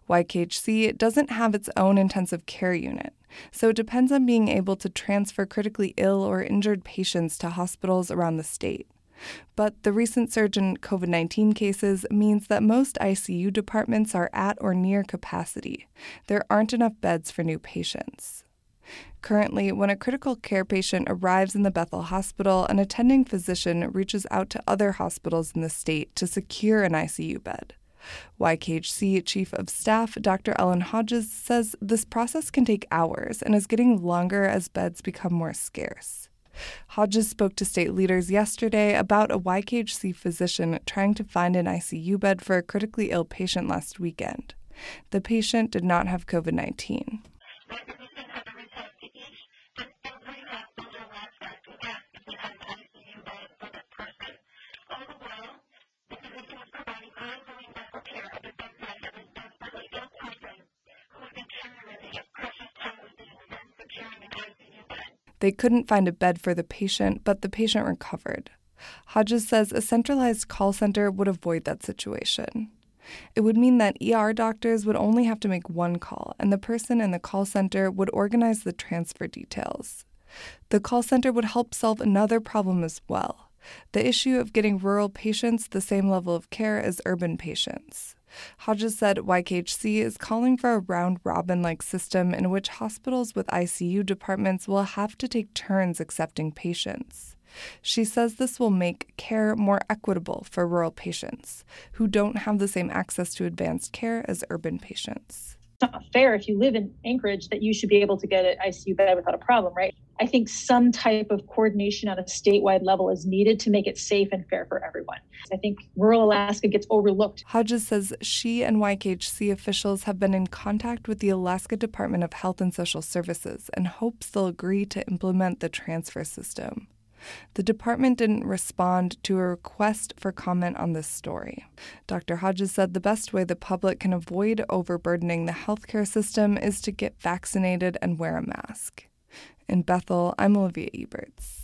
YKHC doesn't have its own intensive care unit, so it depends on being able to transfer critically ill or injured patients to hospitals around the state. But the recent surge in COVID-19 cases means that most ICU departments are at or near capacity. There aren't enough beds for new patients. Currently, when a critical care patient arrives in the Bethel Hospital, an attending physician reaches out to other hospitals in the state to secure an ICU bed. YKHC Chief of Staff Dr. Ellen Hodges says this process can take hours and is getting longer as beds become more scarce. Hodges spoke to state leaders yesterday about a YKHC physician trying to find an ICU bed for a critically ill patient last weekend. The patient did not have COVID-19. They couldn't find a bed for the patient, but the patient recovered. Hodges says a centralized call center would avoid that situation. It would mean that ER doctors would only have to make one call, and the person in the call center would organize the transfer details. The call center would help solve another problem as well, the issue of getting rural patients the same level of care as urban patients. Hodges said YKHC is calling for a round-robin-like system in which hospitals with ICU departments will have to take turns accepting patients. She says this will make care more equitable for rural patients who don't have the same access to advanced care as urban patients. It's not fair if you live in Anchorage that you should be able to get an ICU bed without a problem, right? I think some type of coordination at a statewide level is needed to make it safe and fair for everyone. I think rural Alaska gets overlooked. Hodges says she and YKHC officials have been in contact with the Alaska Department of Health and Social Services and hopes they'll agree to implement the transfer system. The department didn't respond to a request for comment on this story. Dr. Hodges said the best way the public can avoid overburdening the healthcare system is to get vaccinated and wear a mask. In Bethel, I'm Olivia Eberts.